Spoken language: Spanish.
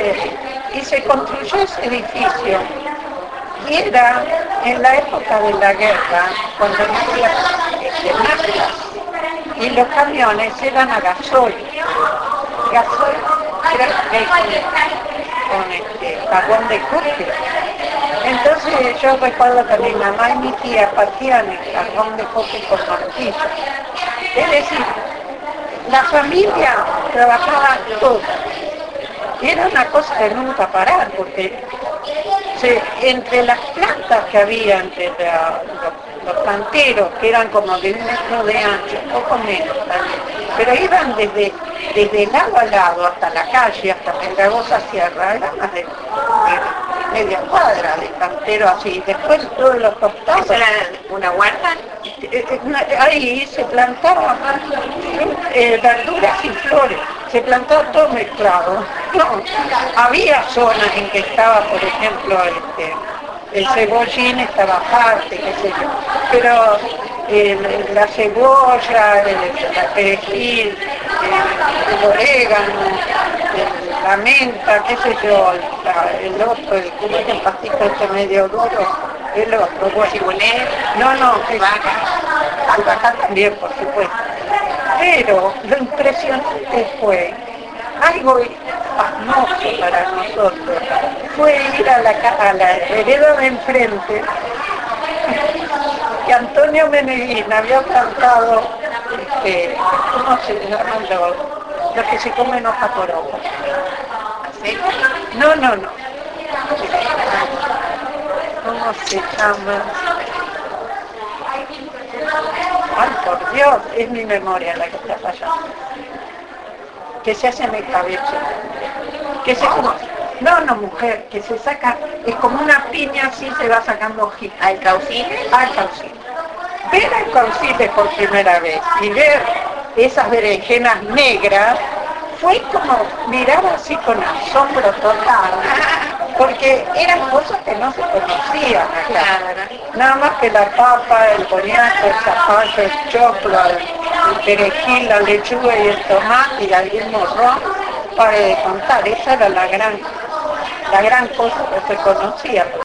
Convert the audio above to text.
y se construyó ese edificio. Y era en la época de la guerra, cuando no había nafta, y los camiones eran a gasoil, era con carbón de coque. Entonces yo recuerdo que mi mamá y mi tía partían el carbón de coque con martillo. Es decir, la familia trabajaba toda. Y era una cosa de nunca parar, porque entre las plantas que había, entre los canteros, que eran como de 1 metro de ancho, poco menos también, pero iban desde lado a lado hasta la calle, hasta Pendagosa Sierra, era más de media cuadra de cantero así. Después todos los costados. ¿Eso era una huerta? Ahí se plantaban verduras y flores, se plantaba todo mezclado. No, había zonas en que estaba, por ejemplo, el cebollín estaba aparte, qué sé yo, pero la cebolla, el perejil, el orégano, la menta, qué sé yo, el otro, ¿cómo es el pastito este medio duro? El otro, bueno. ¿Cibulet? No, albahaca también, por supuesto. Pero lo impresionante fue algo pasmoso para nosotros, fue ir a la vereda de enfrente, que Antonio Meneguín había plantado, ¿cómo se llaman los que se comen hoja por hoja? No. ¿Cómo se llama? Ay, por Dios, es mi memoria la que está fallando. Que se hace en el cabello. Que se no, mujer, que se saca, es como una piña así, se va sacando hojitas. ¿Alcaucile? Alcaucile. Ver alcaucile por primera vez y ver esas berenjenas negras fue como mirar así con asombro total, porque eran cosas que no se conocían acá. Nada más que la papa, el boniato, el zapallo, el choclo, el perejil, la lechuga y el tomate y algún morrón, para de contar. Esa era la gran cosa que se conocía.